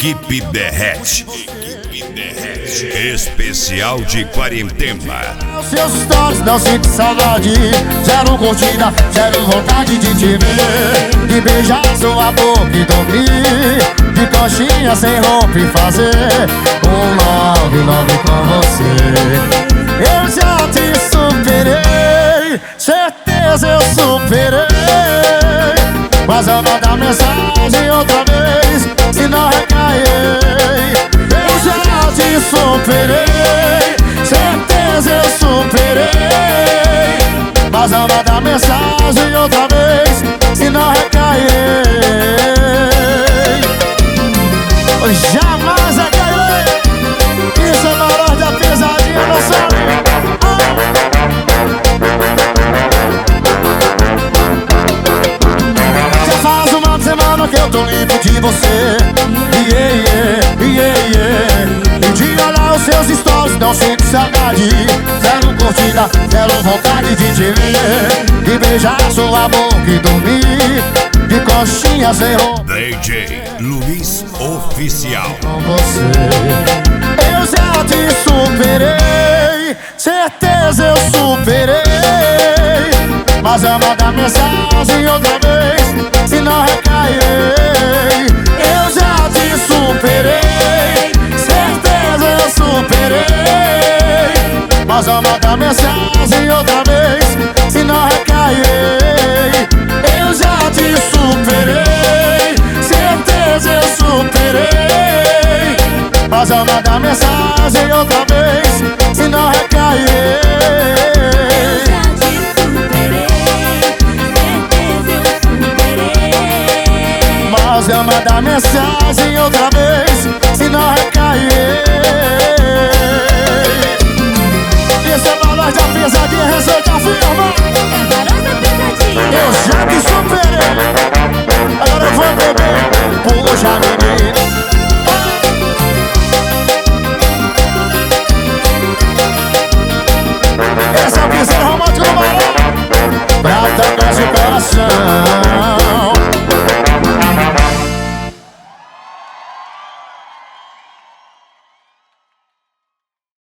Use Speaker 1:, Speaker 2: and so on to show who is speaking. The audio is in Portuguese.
Speaker 1: Equipe Derrete. Especial de quarentena.
Speaker 2: Seus stories não sinto saudade, zero curtida, zero vontade de te ver, de beijar sua boca e dormir, de coxinha sem roupa e fazer um love com você. Eu já te superei, certeza eu superei, mas eu vou mandar mensagem outra vez, se não recair. Eu já te superei, certeza eu superei, mas não vai dar mensagem outra vez, se não recair. Jamais recairei. Isso é maior da pesadinha, não sabe? Já faz uma semana que eu tô limpo de você. E de olhar os seus stories não sinto saudade, zero curtida, zero vontade de te ver, de beijar sua boca e dormir, de coxinha sem roupa.
Speaker 1: DJ Luiz Oficial.
Speaker 2: Com você eu já te superei, certeza eu superei, mas eu mandar mensagem outra vez, se não recairei. Eu já te superei, certeza eu superei, mas eu mandar mensagem outra vez, se não recairei. Eu já te superei, certeza eu superei, mas eu mandar mensagem outra vez, se não recairei. Mas eu mandar mensagem outra vez, se não recair. Esse é valor da pesadinha, receita firma. Eu já te superei, agora eu vou beber. Puxa, menina. Esse é o piseiro romântico do balão, pra tocar seu coração.